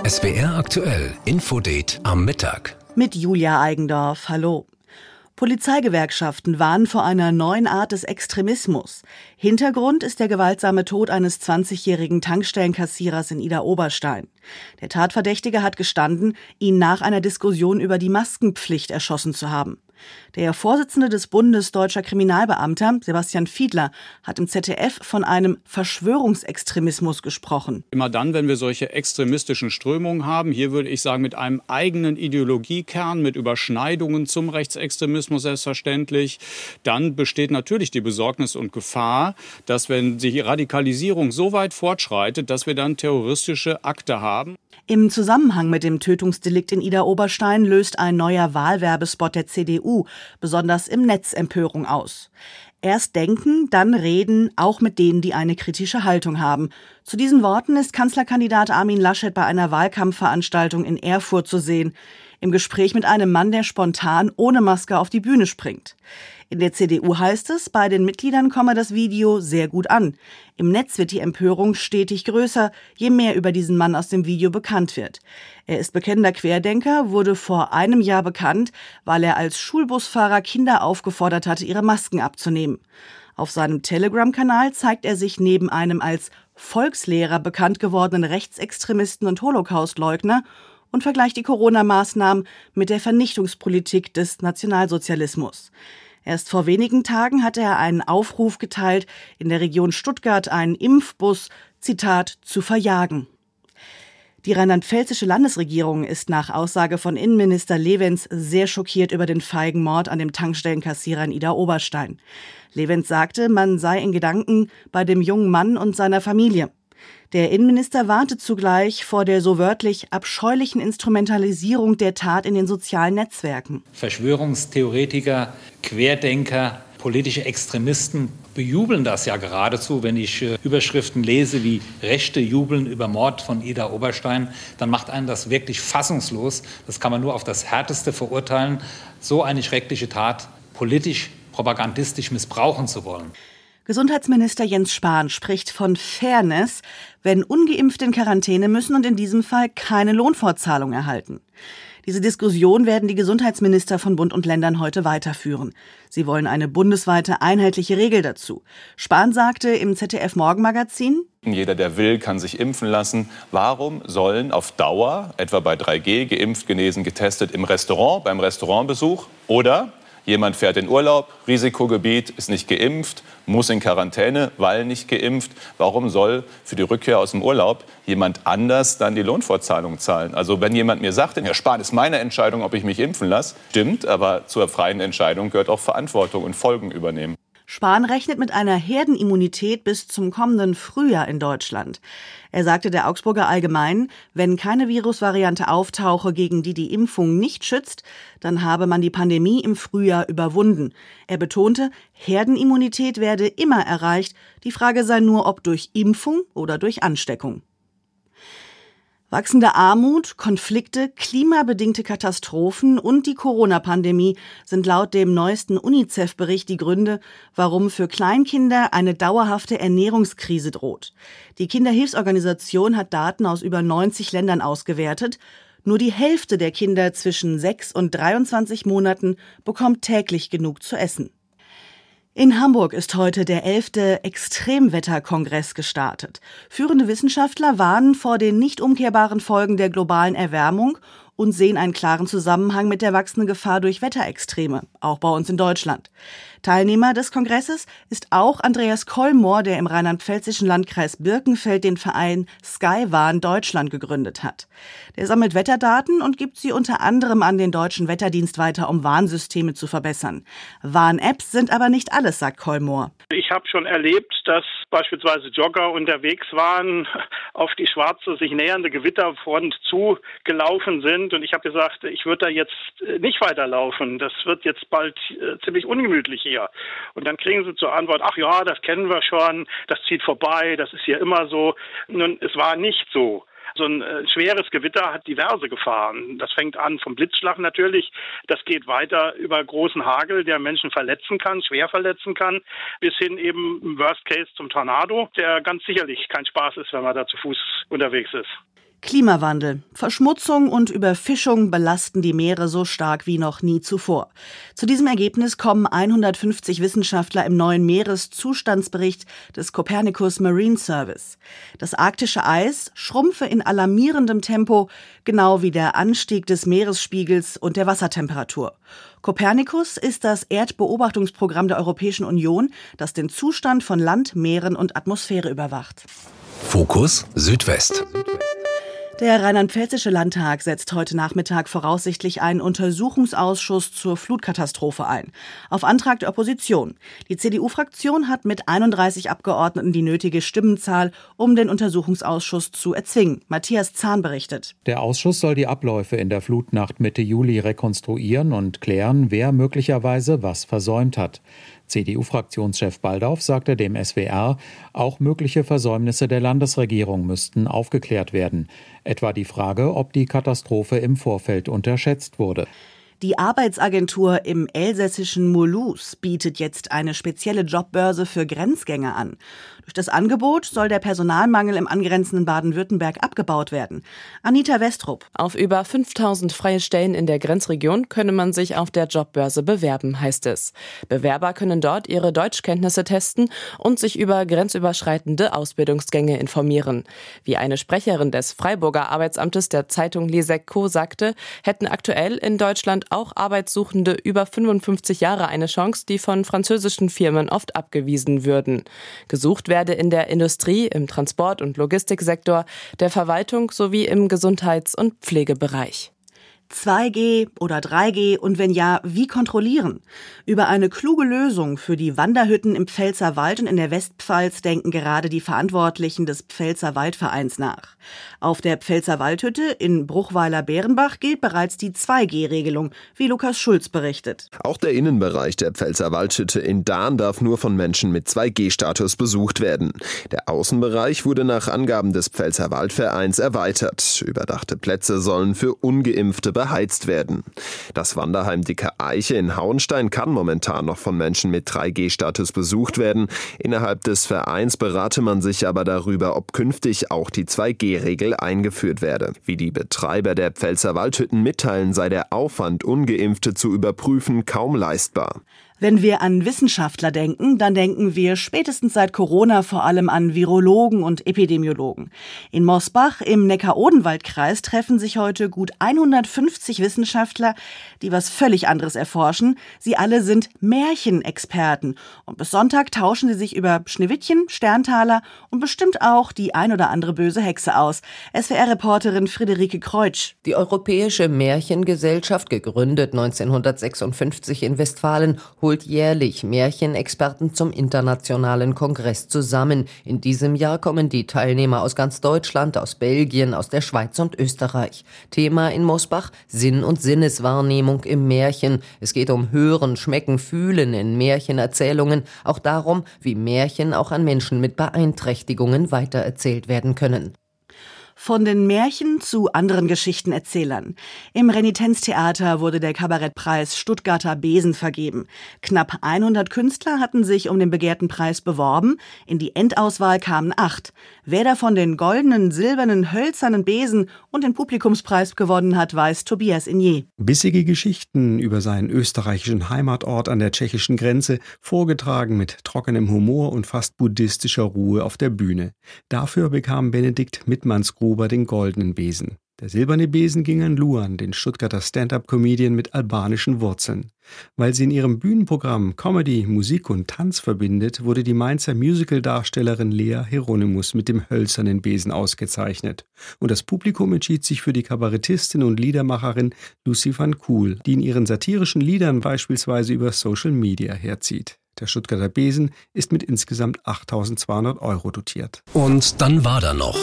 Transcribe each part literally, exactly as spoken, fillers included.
S W R aktuell, Infodate am Mittag. Mit Julia Eigendorf, hallo. Polizeigewerkschaften warnen vor einer neuen Art des Extremismus. Hintergrund ist der gewaltsame Tod eines zwanzigjährigen Tankstellenkassierers in Idar-Oberstein. Der Tatverdächtige hat gestanden, ihn nach einer Diskussion über die Maskenpflicht erschossen zu haben. Der Vorsitzende des Bundes Deutscher Kriminalbeamter, Sebastian Fiedler, hat im Z D F von einem Verschwörungsextremismus gesprochen. Immer dann, wenn wir solche extremistischen Strömungen haben, hier würde ich sagen mit einem eigenen Ideologiekern, mit Überschneidungen zum Rechtsextremismus selbstverständlich, dann besteht natürlich die Besorgnis und Gefahr, dass wenn die Radikalisierung so weit fortschreitet, dass wir dann terroristische Akte haben. Im Zusammenhang mit dem Tötungsdelikt in Idar-Oberstein löst ein neuer Wahlwerbespot der C D U besonders im Netz Empörung aus. Erst denken, dann reden, auch mit denen, die eine kritische Haltung haben. Zu diesen Worten ist Kanzlerkandidat Armin Laschet bei einer Wahlkampfveranstaltung in Erfurt zu sehen. Im Gespräch mit einem Mann, der spontan ohne Maske auf die Bühne springt. In der C D U heißt es, bei den Mitgliedern komme das Video sehr gut an. Im Netz wird die Empörung stetig größer, je mehr über diesen Mann aus dem Video bekannt wird. Er ist bekennender Querdenker, wurde vor einem Jahr bekannt, weil er als Schulbusfahrer Kinder aufgefordert hatte, ihre Masken abzunehmen. Auf seinem Telegram-Kanal zeigt er sich neben einem als Volkslehrer bekannt gewordenen Rechtsextremisten und Holocaustleugner und vergleicht die Corona-Maßnahmen mit der Vernichtungspolitik des Nationalsozialismus. Erst vor wenigen Tagen hatte er einen Aufruf geteilt, in der Region Stuttgart einen Impfbus, Zitat, zu verjagen. Die rheinland-pfälzische Landesregierung ist nach Aussage von Innenminister Lewens sehr schockiert über den feigen Mord an dem Tankstellenkassierer in Idar-Oberstein. Lewens sagte, man sei in Gedanken bei dem jungen Mann und seiner Familie. Der Innenminister warnte zugleich vor der so wörtlich abscheulichen Instrumentalisierung der Tat in den sozialen Netzwerken. Verschwörungstheoretiker, Querdenker, politische Extremisten bejubeln das ja geradezu. Wenn ich äh, Überschriften lese wie Rechte jubeln über Mord von Idar-Oberstein, dann macht einen das wirklich fassungslos. Das kann man nur auf das Härteste verurteilen, so eine schreckliche Tat politisch, propagandistisch missbrauchen zu wollen. Gesundheitsminister Jens Spahn spricht von Fairness, wenn Ungeimpfte in Quarantäne müssen und in diesem Fall keine Lohnfortzahlung erhalten. Diese Diskussion werden die Gesundheitsminister von Bund und Ländern heute weiterführen. Sie wollen eine bundesweite einheitliche Regel dazu. Spahn sagte im Z D F-Morgenmagazin: Jeder, der will, kann sich impfen lassen. Warum sollen auf Dauer, etwa bei drei G, geimpft, genesen, getestet im Restaurant, beim Restaurantbesuch oder jemand fährt in Urlaub, Risikogebiet, ist nicht geimpft, muss in Quarantäne, weil nicht geimpft. Warum soll für die Rückkehr aus dem Urlaub jemand anders dann die Lohnfortzahlung zahlen? Also wenn jemand mir sagt, Herr Spahn, ist meine Entscheidung, ob ich mich impfen lasse, stimmt, aber zur freien Entscheidung gehört auch Verantwortung und Folgen übernehmen. Spahn rechnet mit einer Herdenimmunität bis zum kommenden Frühjahr in Deutschland. Er sagte der Augsburger Allgemeinen, wenn keine Virusvariante auftauche, gegen die die Impfung nicht schützt, dann habe man die Pandemie im Frühjahr überwunden. Er betonte, Herdenimmunität werde immer erreicht. Die Frage sei nur, ob durch Impfung oder durch Ansteckung. Wachsende Armut, Konflikte, klimabedingte Katastrophen und die Corona-Pandemie sind laut dem neuesten UNICEF-Bericht die Gründe, warum für Kleinkinder eine dauerhafte Ernährungskrise droht. Die Kinderhilfsorganisation hat Daten aus über neunzig Ländern ausgewertet. Nur die Hälfte der Kinder zwischen sechs und dreiundzwanzig Monaten bekommt täglich genug zu essen. In Hamburg ist heute der elfte Extremwetterkongress gestartet. Führende Wissenschaftler warnen vor den nicht umkehrbaren Folgen der globalen Erwärmung und sehen einen klaren Zusammenhang mit der wachsenden Gefahr durch Wetterextreme, auch bei uns in Deutschland. Teilnehmer des Kongresses ist auch Andreas Kollmoor, der im rheinland-pfälzischen Landkreis Birkenfeld den Verein Skywarn Deutschland gegründet hat. Der sammelt Wetterdaten und gibt sie unter anderem an den Deutschen Wetterdienst weiter, um Warnsysteme zu verbessern. Warn-Apps sind aber nicht alles, sagt Kollmoor. Ich habe schon erlebt, dass beispielsweise Jogger unterwegs waren, auf die schwarze, sich nähernde Gewitterfront zugelaufen sind. Und ich habe gesagt, ich würde da jetzt nicht weiterlaufen. Das wird jetzt bald äh, ziemlich ungemütlich hier. Und dann kriegen sie zur Antwort, ach ja, das kennen wir schon, das zieht vorbei, das ist hier immer so. Nun, es war nicht so. So ein äh, schweres Gewitter hat diverse Gefahren. Das fängt an vom Blitzschlag natürlich. Das geht weiter über großen Hagel, der Menschen verletzen kann, schwer verletzen kann, bis hin eben im Worst Case zum Tornado, der ganz sicherlich kein Spaß ist, wenn man da zu Fuß unterwegs ist. Klimawandel, Verschmutzung und Überfischung belasten die Meere so stark wie noch nie zuvor. Zu diesem Ergebnis kommen hundertfünfzig Wissenschaftler im neuen Meereszustandsbericht des Copernicus Marine Service. Das arktische Eis schrumpfe in alarmierendem Tempo, genau wie der Anstieg des Meeresspiegels und der Wassertemperatur. Copernicus ist das Erdbeobachtungsprogramm der Europäischen Union, das den Zustand von Land, Meeren und Atmosphäre überwacht. Fokus Südwest. Der Rheinland-Pfälzische Landtag setzt heute Nachmittag voraussichtlich einen Untersuchungsausschuss zur Flutkatastrophe ein. Auf Antrag der Opposition. Die C D U-Fraktion hat mit einunddreißig Abgeordneten die nötige Stimmenzahl, um den Untersuchungsausschuss zu erzwingen. Matthias Zahn berichtet. Der Ausschuss soll die Abläufe in der Flutnacht Mitte Juli rekonstruieren und klären, wer möglicherweise was versäumt hat. C D U-Fraktionschef Baldauf sagte dem S W R, auch mögliche Versäumnisse der Landesregierung müssten aufgeklärt werden. Etwa die Frage, ob die Katastrophe im Vorfeld unterschätzt wurde. Die Arbeitsagentur im elsässischen Mulhouse bietet jetzt eine spezielle Jobbörse für Grenzgänger an. Durch das Angebot soll der Personalmangel im angrenzenden Baden-Württemberg abgebaut werden. Anita Westrup. Auf über fünftausend freie Stellen in der Grenzregion könne man sich auf der Jobbörse bewerben, heißt es. Bewerber können dort ihre Deutschkenntnisse testen und sich über grenzüberschreitende Ausbildungsgänge informieren. Wie eine Sprecherin des Freiburger Arbeitsamtes der Zeitung Les Echos sagte, hätten aktuell in Deutschland auch Arbeitssuchende über fünfundfünfzig Jahre eine Chance, die von französischen Firmen oft abgewiesen würden. Gesucht werde in der Industrie, im Transport- und Logistiksektor, der Verwaltung sowie im Gesundheits- und Pflegebereich. zwei G oder drei G und wenn ja, wie kontrollieren? Über eine kluge Lösung für die Wanderhütten im Pfälzerwald und in der Westpfalz denken gerade die Verantwortlichen des Pfälzer Waldvereins nach. Auf der Pfälzerwaldhütte in Bruchweiler-Bärenbach gilt bereits die zwei G Regelung, wie Lukas Schulz berichtet. Auch der Innenbereich der Pfälzerwaldhütte in Dahn darf nur von Menschen mit zwei G Status besucht werden. Der Außenbereich wurde nach Angaben des Pfälzer Waldvereins erweitert. Überdachte Plätze sollen für Ungeimpfte beheizt werden. Das Wanderheim Dicke Eiche in Hauenstein kann momentan noch von Menschen mit drei G Status besucht werden. Innerhalb des Vereins berate man sich aber darüber, ob künftig auch die zwei G Regel eingeführt werde. Wie die Betreiber der Pfälzer Waldhütten mitteilen, sei der Aufwand, Ungeimpfte zu überprüfen, kaum leistbar. Wenn wir an Wissenschaftler denken, dann denken wir spätestens seit Corona vor allem an Virologen und Epidemiologen. In Mosbach im Neckar-Odenwald-Kreis treffen sich heute gut hundertfünfzig Wissenschaftler, die was völlig anderes erforschen. Sie alle sind Märchenexperten. Und bis Sonntag tauschen sie sich über Schneewittchen, Sterntaler und bestimmt auch die ein oder andere böse Hexe aus. S W R-Reporterin Friederike Kreutsch. Die Europäische Märchengesellschaft, gegründet neunzehnhundertsechsundfünfzig in Westfalen, holt jährlich Märchenexperten zum internationalen Kongress zusammen. In diesem Jahr kommen die Teilnehmer aus ganz Deutschland, aus Belgien, aus der Schweiz und Österreich. Thema in Mosbach: Sinn und Sinneswahrnehmung im Märchen. Es geht um Hören, Schmecken, Fühlen in Märchenerzählungen, auch darum, wie Märchen auch an Menschen mit Beeinträchtigungen weitererzählt werden können. Von den Märchen zu anderen Geschichtenerzählern. Im Renitenztheater wurde der Kabarettpreis Stuttgarter Besen vergeben. Knapp hundert Künstler hatten sich um den begehrten Preis beworben. In die Endauswahl kamen acht. Wer davon den goldenen, silbernen, hölzernen Besen und den Publikumspreis gewonnen hat, weiß Tobias Igné. Bissige Geschichten über seinen österreichischen Heimatort an der tschechischen Grenze, vorgetragen mit trockenem Humor und fast buddhistischer Ruhe auf der Bühne. Dafür bekam Benedikt Mittmannsgruber den goldenen Besen. Der silberne Besen ging an Luan, den Stuttgarter Stand-up-Comedian mit albanischen Wurzeln. Weil sie in ihrem Bühnenprogramm Comedy, Musik und Tanz verbindet, wurde die Mainzer Musical-Darstellerin Lea Hieronymus mit dem hölzernen Besen ausgezeichnet. Und das Publikum entschied sich für die Kabarettistin und Liedermacherin Lucy van Kuhl, die in ihren satirischen Liedern beispielsweise über Social Media herzieht. Der Stuttgarter Besen ist mit insgesamt achttausendzweihundert Euro dotiert. Und dann war da noch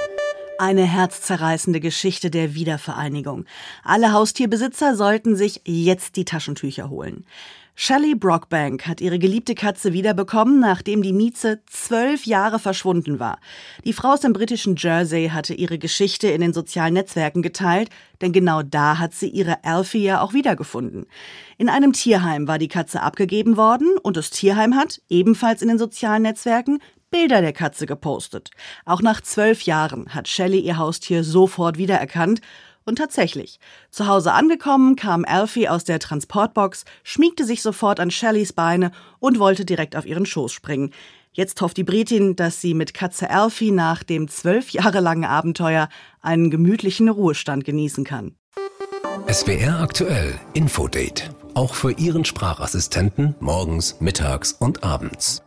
eine herzzerreißende Geschichte der Wiedervereinigung. Alle Haustierbesitzer sollten sich jetzt die Taschentücher holen. Shelley Brockbank hat ihre geliebte Katze wiederbekommen, nachdem die Mieze zwölf Jahre verschwunden war. Die Frau aus dem britischen Jersey hatte ihre Geschichte in den sozialen Netzwerken geteilt, denn genau da hat sie ihre Alfie ja auch wiedergefunden. In einem Tierheim war die Katze abgegeben worden und das Tierheim hat, ebenfalls in den sozialen Netzwerken, Bilder der Katze gepostet. Auch nach zwölf Jahren hat Shelley ihr Haustier sofort wiedererkannt. Und tatsächlich, zu Hause angekommen, kam Alfie aus der Transportbox, schmiegte sich sofort an Shelleys Beine und wollte direkt auf ihren Schoß springen. Jetzt hofft die Britin, dass sie mit Katze Alfie nach dem zwölf Jahre langen Abenteuer einen gemütlichen Ruhestand genießen kann. S W R aktuell Infodate. Auch für Ihren Sprachassistenten morgens, mittags und abends.